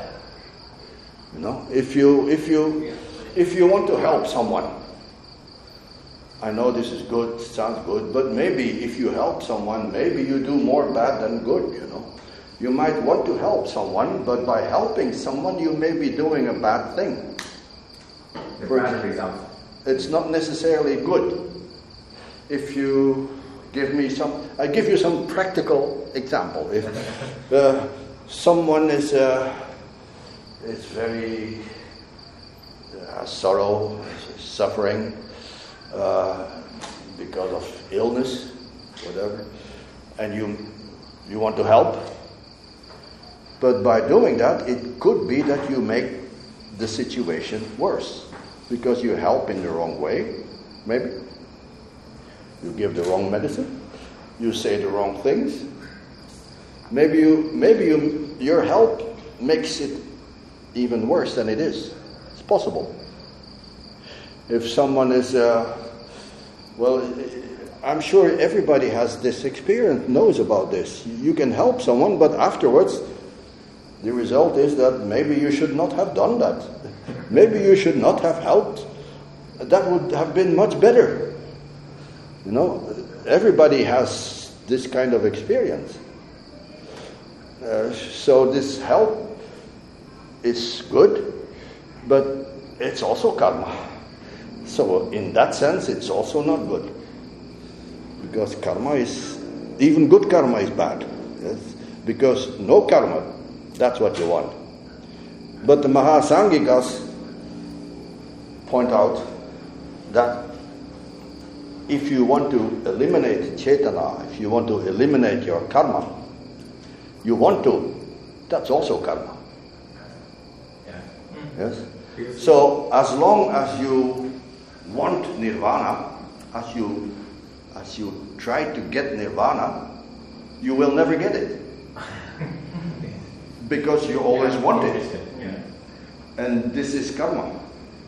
If you want to help someone, I know this is good, sounds good, but maybe if you help someone, maybe you do more bad than good, You might want to help someone, but by helping someone, you may be doing a bad thing. The bad result. It's not necessarily good. If you I give you some practical example. If someone is very sorrow, suffering because of illness, whatever, and you want to help, but by doing that, it could be that you make the situation worse because you help in the wrong way, maybe. You give the wrong medicine. You say the wrong things. Maybe your help makes it even worse than it is. It's possible. If someone is, I'm sure everybody has this experience, knows about this. You can help someone, but afterwards, the result is that maybe you should not have done that. Maybe you should not have helped. That would have been much better. Everybody has this kind of experience. So this help is good, but it's also karma. So in that sense, it's also not good. Because even good karma is bad. Yes? Because no karma, that's what you want. But the Mahasangikas point out that if you want to eliminate chetana, if you want to eliminate your karma, that's also karma. Yeah. Yes? So as long as you want nirvana, as you try to get nirvana, you will never get it. Because you always want it. Yeah. And this is karma.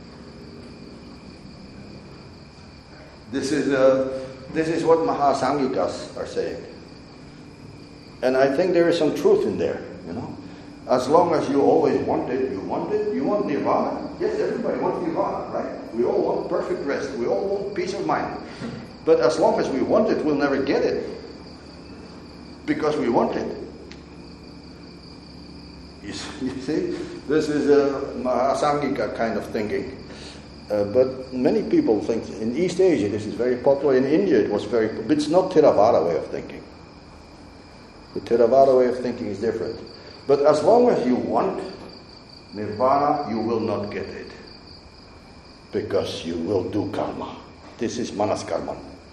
This is what Mahasangikas are saying. And I think there is some truth in there, As long as you always want it, you want nirvana. Yes, everybody wants nirvana, right? We all want perfect rest. We all want peace of mind. But as long as we want it, we'll never get it. because we want it. You see, this is a Asangika kind of thinking. But many people think, in East Asia this is very popular, in India it was very, but it's not Theravada way of thinking. The Theravada way of thinking is different. But as long as you want Nirvana, you will not get it. Because you will do karma. This is manas karma.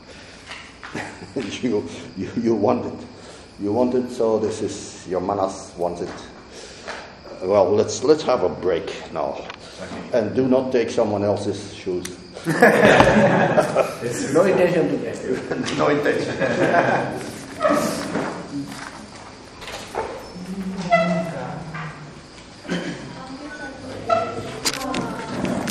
you want it. You want it, so this is, your manas wants it. Well, let's have a break now. And do not take someone else's shoes. No intention to get. No intention.